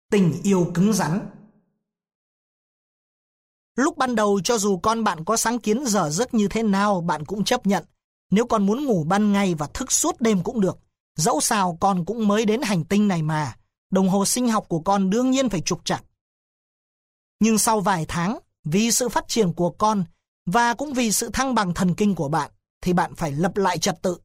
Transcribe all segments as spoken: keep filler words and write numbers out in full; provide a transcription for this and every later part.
tình yêu cứng rắn. Lúc ban đầu cho dù con bạn có sáng kiến dở giấc như thế nào, bạn cũng chấp nhận. Nếu con muốn ngủ ban ngày và thức suốt đêm cũng được. Dẫu sao con cũng mới đến hành tinh này mà. Đồng hồ sinh học của con đương nhiên phải trục trặc. Nhưng sau vài tháng, vì sự phát triển của con và cũng vì sự thăng bằng thần kinh của bạn, thì bạn phải lập lại trật tự.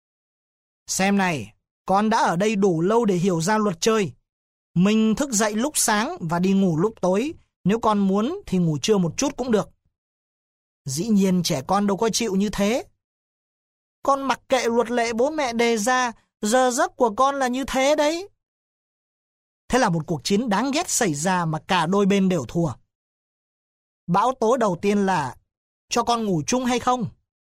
Xem này, con đã ở đây đủ lâu để hiểu ra luật chơi. Mình thức dậy lúc sáng và đi ngủ lúc tối. Nếu con muốn thì ngủ trưa một chút cũng được. Dĩ nhiên trẻ con đâu có chịu như thế. Con mặc kệ luật lệ bố mẹ đề ra, giờ giấc của con là như thế đấy. Thế là một cuộc chiến đáng ghét xảy ra mà cả đôi bên đều thua. Bão tố đầu tiên là cho con ngủ chung hay không?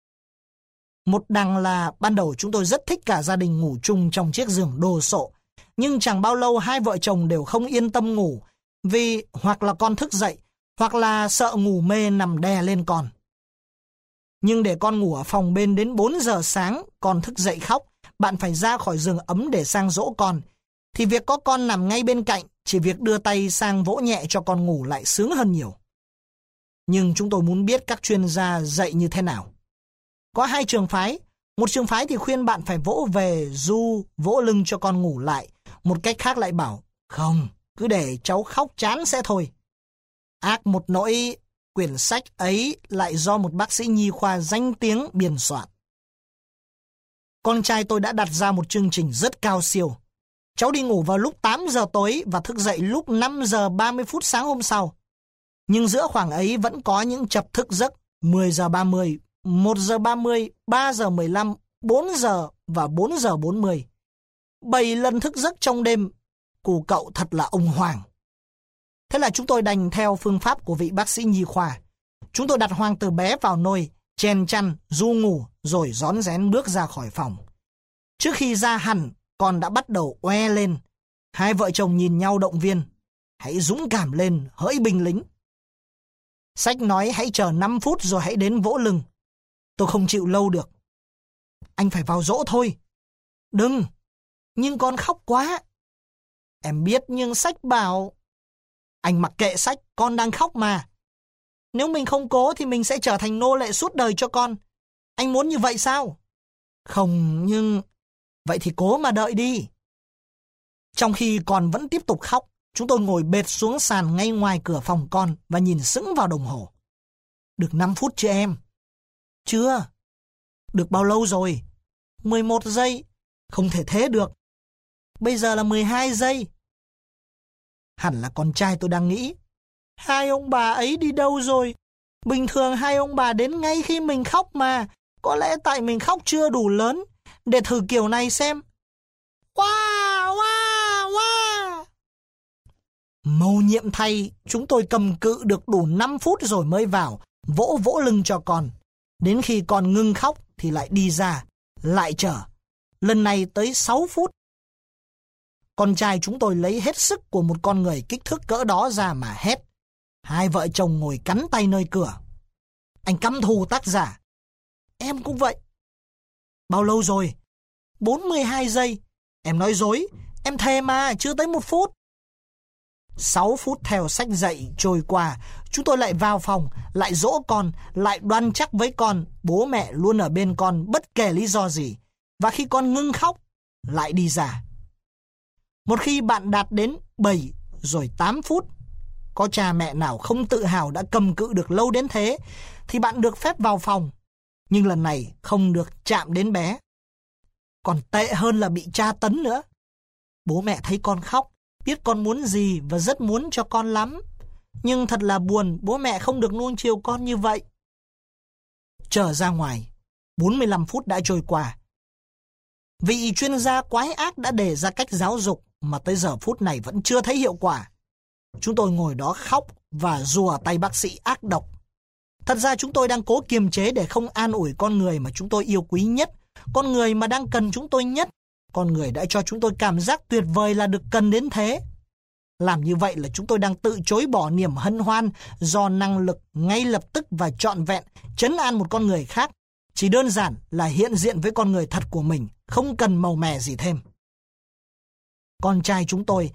Một đằng là ban đầu chúng tôi rất thích cả gia đình ngủ chung trong chiếc giường đồ sộ. Nhưng chẳng bao lâu hai vợ chồng đều không yên tâm ngủ vì hoặc là con thức dậy hoặc là sợ ngủ mê nằm đè lên con. Nhưng để con ngủ ở phòng bên đến bốn giờ sáng, con thức dậy khóc, bạn phải ra khỏi giường ấm để sang dỗ con. Thì việc có con nằm ngay bên cạnh, chỉ việc đưa tay sang vỗ nhẹ cho con ngủ lại sướng hơn nhiều. Nhưng chúng tôi muốn biết các chuyên gia dạy như thế nào. Có hai trường phái. Một trường phái thì khuyên bạn phải vỗ về ru, vỗ lưng cho con ngủ lại. Một cách khác lại bảo, không, cứ để cháu khóc chán sẽ thôi. Ác một nỗi, quyển sách ấy lại do một bác sĩ nhi khoa danh tiếng biên soạn. Con trai tôi đã đặt ra một chương trình rất cao siêu. Cháu đi ngủ vào lúc tám giờ tối và thức dậy lúc năm giờ ba mươi phút sáng hôm sau. Nhưng giữa khoảng ấy vẫn có những chập thức giấc mười giờ ba mươi, một giờ ba mươi, ba giờ mười lăm, bốn giờ và bốn giờ bốn mươi. bảy lần thức giấc trong đêm, cụ cậu thật là ông Hoàng. Thế là chúng tôi đành theo phương pháp của vị bác sĩ nhi khoa. Chúng tôi đặt Hoàng từ bé vào nôi, chèn chăn, ru ngủ rồi rón rén bước ra khỏi phòng. Trước khi ra hẳn, con đã bắt đầu oe lên. Hai vợ chồng nhìn nhau động viên. Hãy dũng cảm lên, hỡi binh lính. Sách nói hãy chờ năm phút rồi hãy đến vỗ lưng. Tôi không chịu lâu được. Anh phải vào dỗ thôi. Đừng, nhưng con khóc quá. Em biết nhưng sách bảo. Anh mặc kệ sách, con đang khóc mà. Nếu mình không cố thì mình sẽ trở thành nô lệ suốt đời cho con. Anh muốn như vậy sao? Không, nhưng... Vậy thì cố mà đợi đi. Trong khi con vẫn tiếp tục khóc, chúng tôi ngồi bệt xuống sàn ngay ngoài cửa phòng con và nhìn sững vào đồng hồ. Được năm phút chưa em? Chưa. Được bao lâu rồi? mười một giây. Không thể thế được. Bây giờ là mười hai giây. Hẳn là con trai tôi đang nghĩ. Hai ông bà ấy đi đâu rồi? Bình thường hai ông bà đến ngay khi mình khóc mà. Có lẽ tại mình khóc chưa đủ lớn. Để thử kiểu này xem. Wow, wow, wow. Mầu nhiệm thay, chúng tôi cầm cự được đủ năm phút rồi mới vào, vỗ vỗ lưng cho con. Đến khi con ngưng khóc thì lại đi ra, lại chờ. Lần này tới sáu phút. Con trai chúng tôi lấy hết sức của một con người kích thước cỡ đó ra mà hét. Hai vợ chồng ngồi cắn tay nơi cửa. Anh căm thù tác giả. Em cũng vậy. Bao lâu rồi? bốn mươi hai giây. Em nói dối. Em thề mà, chưa tới một phút. sáu phút theo sách dạy trôi qua. Chúng tôi lại vào phòng, lại dỗ con, lại đoan chắc với con. Bố mẹ luôn ở bên con bất kể lý do gì. Và khi con ngưng khóc, lại đi ra. Một khi bạn đạt đến bảy rồi tám phút, có cha mẹ nào không tự hào đã cầm cự được lâu đến thế, thì bạn được phép vào phòng. Nhưng lần này không được chạm đến bé. Còn tệ hơn là bị tra tấn nữa. Bố mẹ thấy con khóc, biết con muốn gì và rất muốn cho con lắm. Nhưng thật là buồn, bố mẹ không được nuông chiều con như vậy. Trở ra ngoài, bốn mươi lăm phút đã trôi qua. Vị chuyên gia quái ác đã đề ra cách giáo dục mà tới giờ phút này vẫn chưa thấy hiệu quả. Chúng tôi ngồi đó khóc và rùa tay bác sĩ ác độc. Thật ra chúng tôi đang cố kiềm chế để không an ủi con người mà chúng tôi yêu quý nhất, con người mà đang cần chúng tôi nhất, con người đã cho chúng tôi cảm giác tuyệt vời là được cần đến thế. Làm như vậy là chúng tôi đang tự chối bỏ niềm hân hoan do năng lực ngay lập tức và trọn vẹn trấn an một con người khác, chỉ đơn giản là hiện diện với con người thật của mình, không cần màu mè gì thêm. Con trai chúng tôi,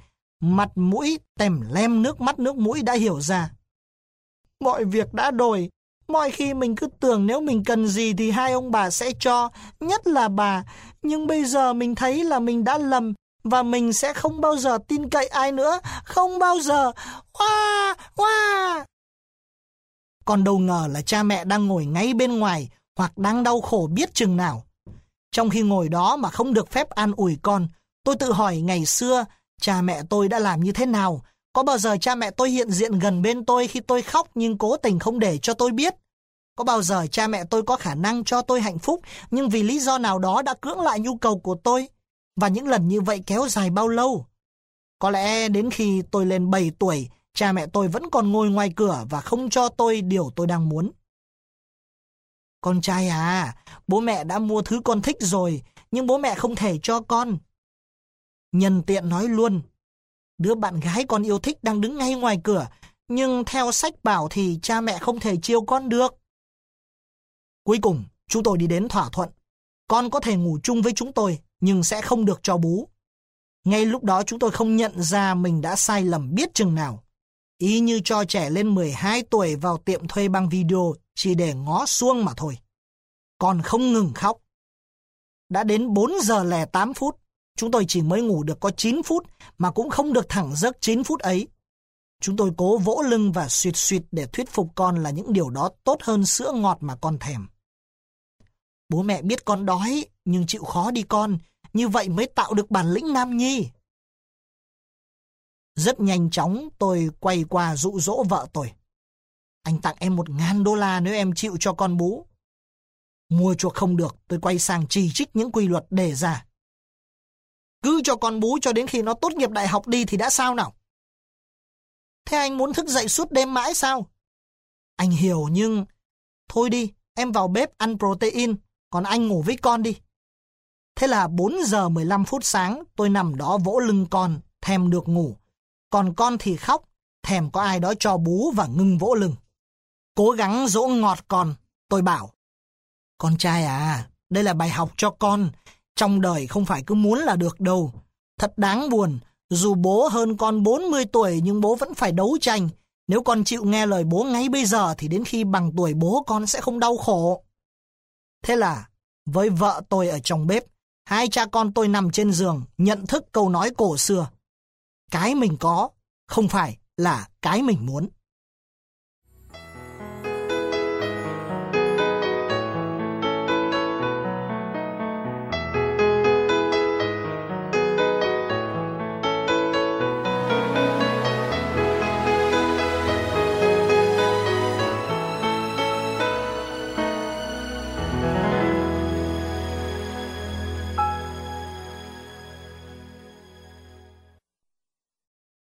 Mặt mũi tèm lem nước mắt nước mũi đã hiểu ra. Mọi việc đã đổi. Mọi khi mình cứ tưởng nếu mình cần gì thì hai ông bà sẽ cho, nhất là bà. Nhưng bây giờ mình thấy là mình đã lầm và mình sẽ không bao giờ tin cậy ai nữa. Không bao giờ. Oa! Oa! Còn đâu ngờ là cha mẹ đang ngồi ngay bên ngoài hoặc đang đau khổ biết chừng nào. Trong khi ngồi đó mà không được phép an ủi con, tôi tự hỏi ngày xưa cha mẹ tôi đã làm như thế nào. Có bao giờ cha mẹ tôi hiện diện gần bên tôi khi tôi khóc nhưng cố tình không để cho tôi biết? Có bao giờ cha mẹ tôi có khả năng cho tôi hạnh phúc nhưng vì lý do nào đó đã cưỡng lại nhu cầu của tôi? Và những lần như vậy kéo dài bao lâu? Có lẽ đến khi tôi lên bảy tuổi, cha mẹ tôi vẫn còn ngồi ngoài cửa và không cho tôi điều tôi đang muốn. Con trai à, bố mẹ đã mua thứ con thích rồi, nhưng bố mẹ không thể cho con. Nhân tiện nói luôn, đứa bạn gái con yêu thích đang đứng ngay ngoài cửa, nhưng theo sách bảo thì cha mẹ không thể chiều con được. Cuối cùng, chúng tôi đi đến thỏa thuận. Con có thể ngủ chung với chúng tôi, nhưng sẽ không được cho bú. Ngay lúc đó chúng tôi không nhận ra mình đã sai lầm biết chừng nào. Y như cho trẻ lên mười hai tuổi vào tiệm thuê băng video chỉ để ngó xuông mà thôi. Con không ngừng khóc. Đã đến bốn giờ lẻ tám phút, chúng tôi chỉ mới ngủ được có chín phút mà cũng không được thẳng giấc chín phút ấy. Chúng tôi cố vỗ lưng và suýt suýt để thuyết phục con là những điều đó tốt hơn sữa ngọt mà con thèm. Bố mẹ biết con đói, nhưng chịu khó đi con, như vậy mới tạo được bản lĩnh nam nhi. Rất nhanh chóng tôi quay qua dụ dỗ vợ tôi. Anh tặng em một ngàn đô la nếu em chịu cho con bú. Mua chuộc không được, tôi quay sang chỉ trích những quy luật đề ra. Cứ cho con bú cho đến khi nó tốt nghiệp đại học đi thì đã sao nào? Thế anh muốn thức dậy suốt đêm mãi sao? Anh hiểu nhưng... Thôi đi, em vào bếp ăn protein, còn anh ngủ với con đi. Thế là bốn giờ mười lăm phút sáng, tôi nằm đó vỗ lưng con, thèm được ngủ. Còn con thì khóc, thèm có ai đó cho bú và ngưng vỗ lưng. Cố gắng dỗ ngọt con, tôi bảo. Con trai à, đây là bài học cho con. Trong đời không phải cứ muốn là được đâu. Thật đáng buồn, dù bố hơn con bốn mươi tuổi nhưng bố vẫn phải đấu tranh. Nếu con chịu nghe lời bố ngay bây giờ thì đến khi bằng tuổi bố con sẽ không đau khổ. Thế là với vợ tôi ở trong bếp, hai cha con tôi nằm trên giường nhận thức câu nói cổ xưa. Cái mình có không phải là cái mình muốn.